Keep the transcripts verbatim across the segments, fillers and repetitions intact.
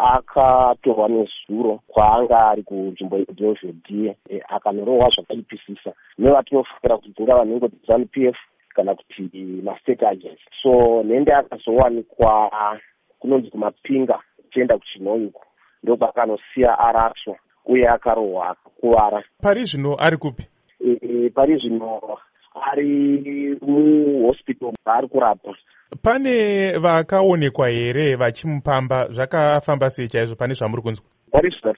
akatorwa nezuro kwaanga ari kunzvimbo yedhovhedhiye e, akanorohwa zvakaipisisa nevatinofungira kuti dzingava nhengo dzeZANU P F kana kuti mastate agents. So nende akazowanikwa kunonzi kumapinga tichienda kuchinhoiko ndokwakanosiya araswa uye akarohwa akakuvara. Pari zvino ari kupi? E, e, pari zvino ari muhospital ari kurapwa. Pane vakaonekwa here vachimupamba? Zvakafamba sei chaizvo pane zvamuri kunzwa? Pari zvino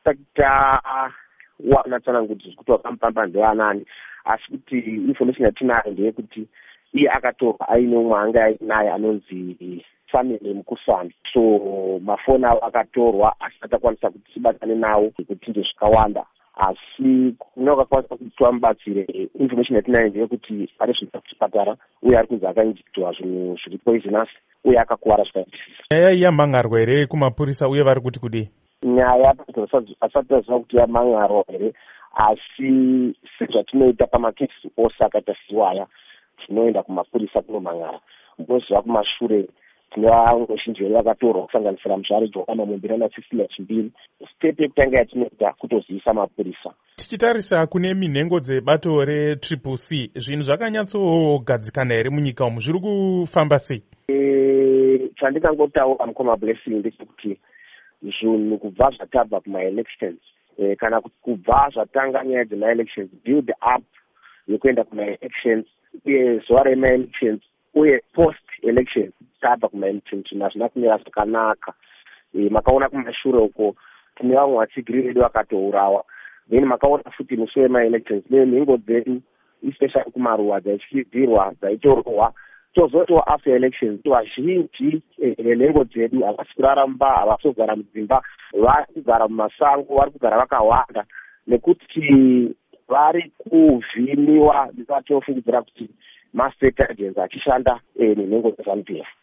tawana tsanangudzo kuti vakamupamba ndevanani, asi kuti information yatinayo ndeyekuti iye akatorwa aine umwe anga ainaye anonzi family mukusani. So mafoni avo akatorwa asi atakwanisa kuti tibatane nawo kuti ndezvikawanda, asi kunokakwanisa kuti tivamubatsire. Information yatinayo ndeyekuti ari zvita kuchipatara uye ari kunzi akainjectwa zvinhu zviri poisonous uye akakuvara zvakaipisisa. Nyaya yamhangarwa here kumapurisa uye vari kuti kudii? Nyaya asati taziva kuti yamhangarwa here, asi sezvatinoita pamakesi ose akaita siwaya tinoenda kumapurisa kunomhangara. Munoziva kumashure tinova muzhinji vedu vakatorwa kusanganisira mushari Johana Mumbirana Cecilia Chimbiri. Step yekutanga yatinoita kutozivisa mapurisa. Tichitarisa kune minhengo dzebato retriple C, zvinhu zvakanyatsogadzikana here munyika umu? Zviri kufamba sei? E, chandingangotaura mukoma Blessing ndechekuti zvinhu kubva zvatabva kumaelections e, kana kuti kubva zvatanga nyaya dzemaelections build up yekuenda kumaelections uye zuva remaelections uye post elections tabva kumaelections zvinhu hazvina kumira zvakanaka. E, makaona kumashure uko tine vamwe vatsigiri vedu vakatourawa, then makaona futi musi wemaelections nenhengo dzedu especially kumaruwa dzaityizirwa dzaitorohwa. Tozotiwa after elections vazhinji nenhengo dzedu havasi kurara mumba, havasi kugara mudzimba, vari kugara mumasango, vari kugara vakawanda nekuti vari kuvhimiwa. Ndikatofungidzira kuti mastate agents achishanda nenhengo dzeZANU P F.